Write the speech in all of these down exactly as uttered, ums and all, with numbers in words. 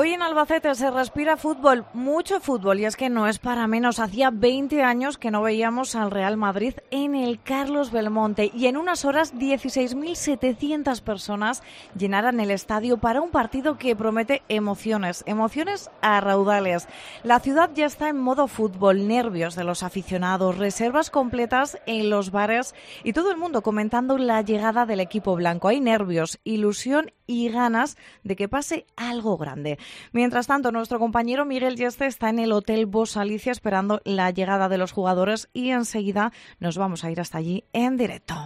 Hoy en Albacete se respira fútbol, mucho fútbol, y es que no es para menos. Hacía veinte años que no veíamos al Real Madrid en el Carlos Belmonte y en unas horas dieciséis mil setecientas personas llenarán el estadio para un partido que promete emociones, emociones a raudales. La ciudad ya está en modo fútbol, nervios de los aficionados, reservas completas en los bares y todo el mundo comentando la llegada del equipo blanco. Hay nervios, ilusión y ganas de que pase algo grande. Mientras tanto, nuestro compañero Miguel Yeste está en el Hotel Bosch Alicia esperando la llegada de los jugadores y enseguida nos vamos a ir hasta allí en directo.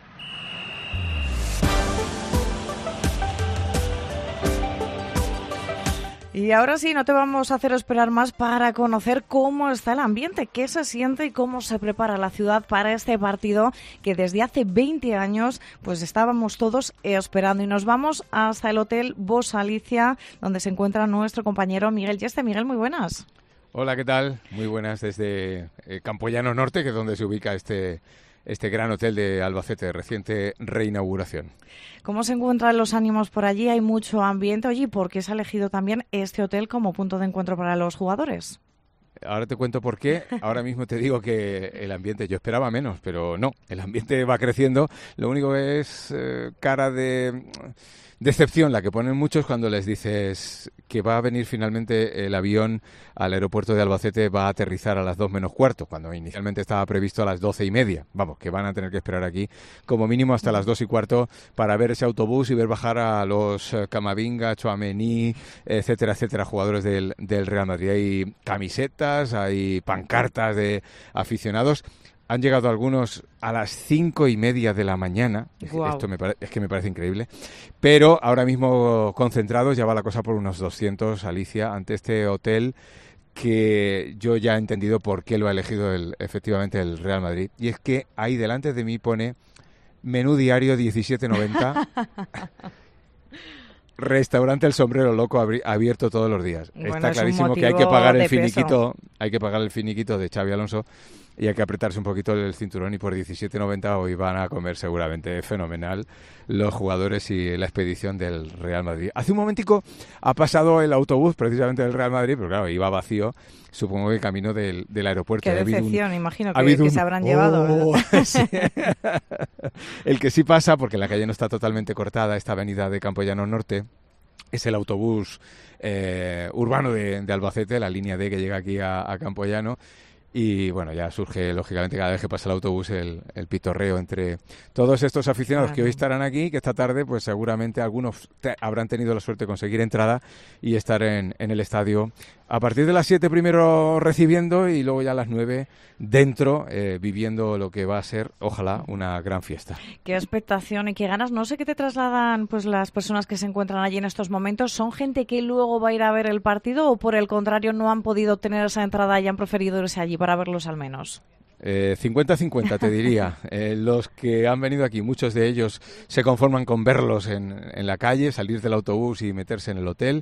Y ahora sí, no te vamos a hacer esperar más para conocer cómo está el ambiente, qué se siente y cómo se prepara la ciudad para este partido que desde hace veinte años pues estábamos todos esperando. Y nos vamos hasta el Hotel Bosch Alicia, donde se encuentra nuestro compañero Miguel Yeste. Miguel, muy buenas. Hola, ¿qué tal? Muy buenas desde eh, Campoyano Norte, que es donde se ubica este... este gran hotel de Albacete, de reciente reinauguración. ¿Cómo se encuentran los ánimos por allí? ¿Hay mucho ambiente? Oye, ¿por qué se ha elegido también este hotel como punto de encuentro para los jugadores? Ahora te cuento por qué. Ahora mismo te digo que el ambiente, yo esperaba menos, pero no, el ambiente va creciendo. Lo único que es eh, cara de decepción la que ponen muchos cuando les dices que va a venir finalmente el avión al aeropuerto de Albacete, va a aterrizar a las dos menos cuarto, cuando inicialmente estaba previsto a las doce y media. Vamos, que van a tener que esperar aquí como mínimo hasta las dos y cuarto para ver ese autobús y ver bajar a los Camavinga, Tchouaméni, etcétera, etcétera, jugadores del, del Real Madrid. Hay camisetas, hay pancartas de aficionados. Han llegado algunos a las cinco y media de la mañana. Wow. Esto me pare- es que me parece increíble. Pero ahora mismo concentrados, ya va la cosa por unos doscientos, Alicia, ante este hotel que yo ya he entendido por qué lo ha elegido el, efectivamente el Real Madrid. Y es que ahí delante de mí pone menú diario diecisiete noventa. Restaurante El Sombrero Loco abri- abierto todos los días. Bueno, está clarísimo que hay que pagar el finiquito, peso. hay que pagar el finiquito de Xabi Alonso y hay que apretarse un poquito el cinturón, y por diecisiete noventa hoy van a comer seguramente fenomenal los jugadores y la expedición del Real Madrid. Hace un momentico ha pasado el autobús precisamente del Real Madrid, pero claro, iba vacío, supongo que camino del, del aeropuerto. Qué ha decepción, un, imagino que, que un, se habrán oh, llevado. Sí. El que sí pasa, porque la calle no está totalmente cortada, esta avenida de Campoyano Norte, es el autobús eh, urbano de, de Albacete, la línea D que llega aquí a, a Campoyano. Y bueno, ya surge lógicamente cada vez que pasa el autobús el, el pitorreo entre todos estos aficionados, claro, que hoy estarán aquí, que esta tarde pues seguramente algunos te, habrán tenido la suerte de conseguir entrada y estar en, en el estadio a partir de las siete primero recibiendo y luego ya a las nueve dentro eh, viviendo lo que va a ser, ojalá, una gran fiesta. Qué expectación y qué ganas. No sé qué te trasladan pues las personas que se encuentran allí en estos momentos. ¿Son gente que luego va a ir a ver el partido o por el contrario no han podido obtener esa entrada y han preferido irse allí para verlos al menos? Eh, cincuenta cincuenta te diría. Eh, los que han venido aquí, muchos de ellos se conforman con verlos en, en la calle, salir del autobús y meterse en el hotel.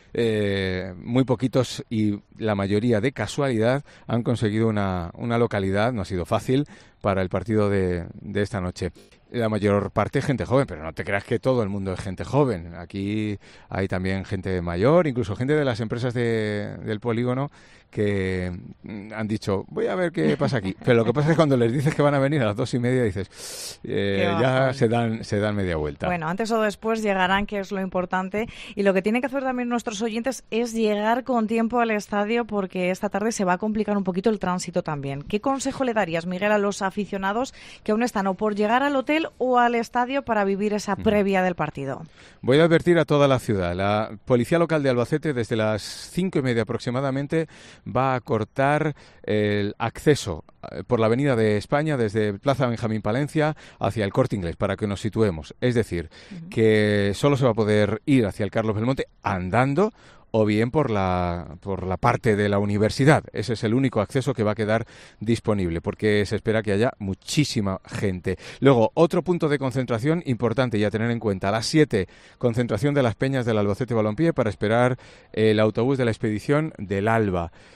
Eh, muy poquitos y la mayoría de casualidad han conseguido una, una localidad, no ha sido fácil, para el partido de, de esta noche. La mayor parte gente joven, pero no te creas que todo el mundo es gente joven. Aquí hay también gente mayor, incluso gente de las empresas de, del polígono que han dicho, voy a ver qué pasa aquí. Pero lo que pasa es que cuando les dices que van a venir a las dos y media, dices, eh, ya se dan, se dan media vuelta. Bueno, antes o después llegarán, que es lo importante. Y lo que tienen que hacer también nuestros oyentes es llegar con tiempo al estadio, porque esta tarde se va a complicar un poquito el tránsito también. ¿Qué consejo le darías, Miguel, a los aficionados que aún están o por llegar al hotel o al estadio para vivir esa previa del partido? Voy a advertir a toda la ciudad. La Policía Local de Albacete, desde las cinco y media aproximadamente, va a cortar el acceso por la Avenida de España desde Plaza Benjamín Palencia hacia el Corte Inglés, para que nos situemos. Es decir, uh-huh. que solo se va a poder ir hacia el Carlos Belmonte andando o bien por la, por la parte de la universidad. Ese es el único acceso que va a quedar disponible, porque se espera que haya muchísima gente. Luego, otro punto de concentración importante y a tener en cuenta, a las siete, concentración de las Peñas del Albacete Balompié para esperar el autobús de la expedición del Alba.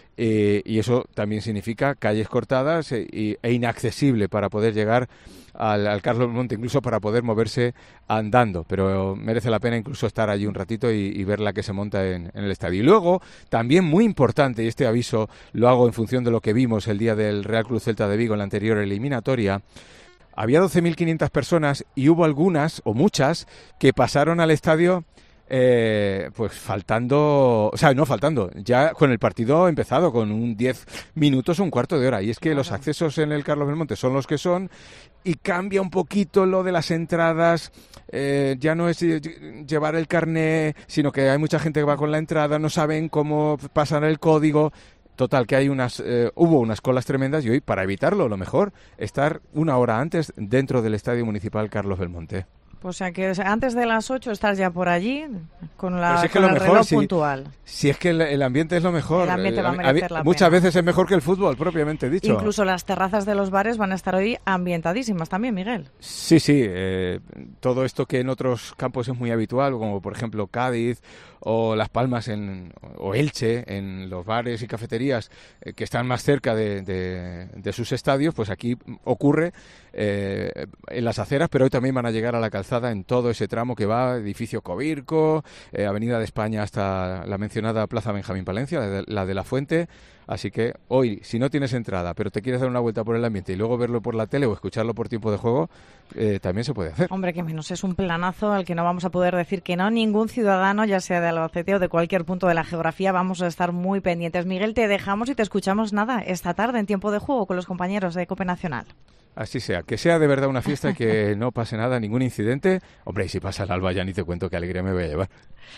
eh, y eso también significa calles cortadas e, y, e inaccesible para poder llegar al, al Carlos Belmonte, incluso para poder moverse andando, pero merece la pena incluso estar allí un ratito y, y ver la que se monta en, en el estadio. Y luego, también muy importante, y este aviso lo hago en función de lo que vimos el día del Real Club Celta de Vigo en la anterior eliminatoria, había doce mil quinientas personas y hubo algunas, o muchas, que pasaron al estadio Eh, pues faltando, o sea, no faltando, ya con el partido empezado, con un diez minutos o un cuarto de hora. Y es que claro, los accesos en el Carlos Belmonte son los que son y cambia un poquito lo de las entradas. Eh, ya no es llevar el carné, sino que hay mucha gente que va con la entrada, no saben cómo pasar el código. Total, que hay unas, eh, hubo unas colas tremendas y hoy, para evitarlo, lo mejor, estar una hora antes dentro del Estadio Municipal Carlos Belmonte. O sea que antes de las ocho estás ya por allí con, la, si es que con lo el mejor, reloj si, puntual. Si es que el, el ambiente es lo mejor. El ambiente va a merecer la Muchas pena. veces es mejor que el fútbol, propiamente dicho. Incluso las terrazas de los bares van a estar hoy ambientadísimas también, Miguel. Sí, sí. Eh, todo esto que en otros campos es muy habitual, como por ejemplo Cádiz o Las Palmas en, o Elche, en los bares y cafeterías eh, que están más cerca de, de, de sus estadios, pues aquí ocurre eh, en las aceras, pero hoy también van a llegar a la calzada en todo ese tramo que va edificio Cobirco, eh, Avenida de España hasta la mencionada Plaza Benjamín Palencia, la de, la de la Fuente. Así que hoy, si no tienes entrada, pero te quieres dar una vuelta por el ambiente y luego verlo por la tele o escucharlo por tiempo de juego, eh, también se puede hacer. Hombre, que menos es un planazo al que no vamos a poder decir que no. Ningún ciudadano, ya sea de Albacete o de cualquier punto de la geografía, vamos a estar muy pendientes. Miguel, te dejamos y te escuchamos nada esta tarde en tiempo de juego con los compañeros de Cope Nacional. Así sea, que sea de verdad una fiesta y que no pase nada, ningún incidente. Hombre, y si pasa el alba ya ni te cuento qué alegría me voy a llevar.